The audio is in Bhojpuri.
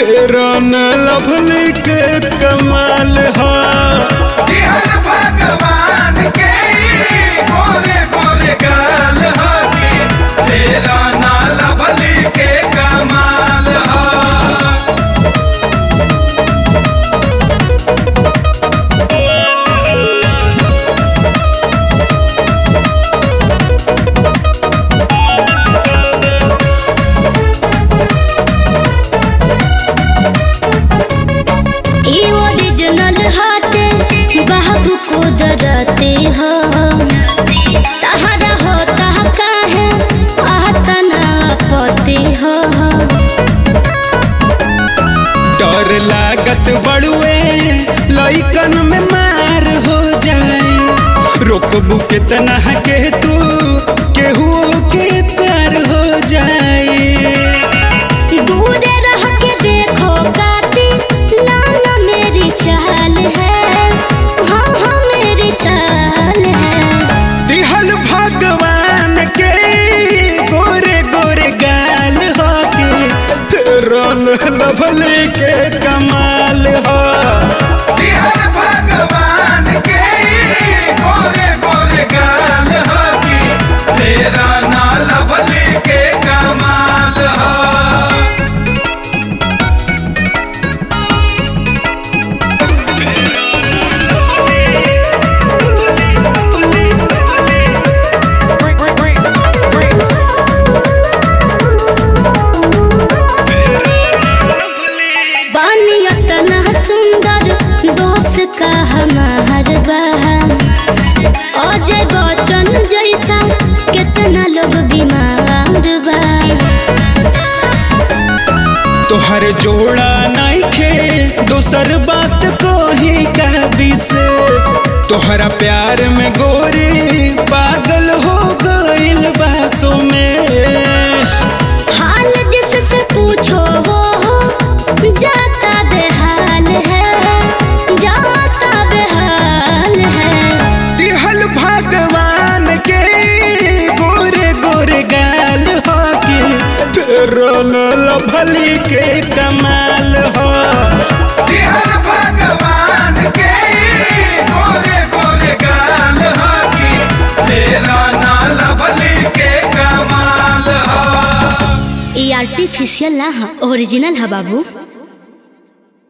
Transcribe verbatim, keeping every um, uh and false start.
तेरा न लभली के कमाल हा भगवान के गोरे गोरे गाल होगी तेरा ना लभली के कमाल हो। बाबू को डरते हो तहरा होता काहे आहता ना पते हो। डर लागत बड़ुए लइकन में मार हो जाए रोकबू कितना के तू केहू के प्यार हो जाए। दूर रह के देखो काती लाना मेरी चाल है चाल है। दिहल भगवान के गोरे गोरे गाल हो के तेरा लभली के कमाल हो। दिहल भगवान के गोरे गोरे गाल होगी तेरा ना लभली के कमाल हो। का हमार बहन अजय बच्चन जैसा कितना लोग बीमार बा। तोहर जोड़ा नहीं खे दोसर बात को ही का विशेष तोहरा प्यार में गोरी पागल हो गइल बा सोमेश। हाल जिससे पूछो वो हो जाता बेहाल है जाता बेहाल है। दिहल भगवान के गोरे गोरे गाल हो के तेरा न लभली के कमाल हो। दिहल भगवान के गोरे गोरे गाल होगी तेरा ना लभली के कमाल हो। ये आर्टिफिशियल ना ओरिजिनल है बाबू।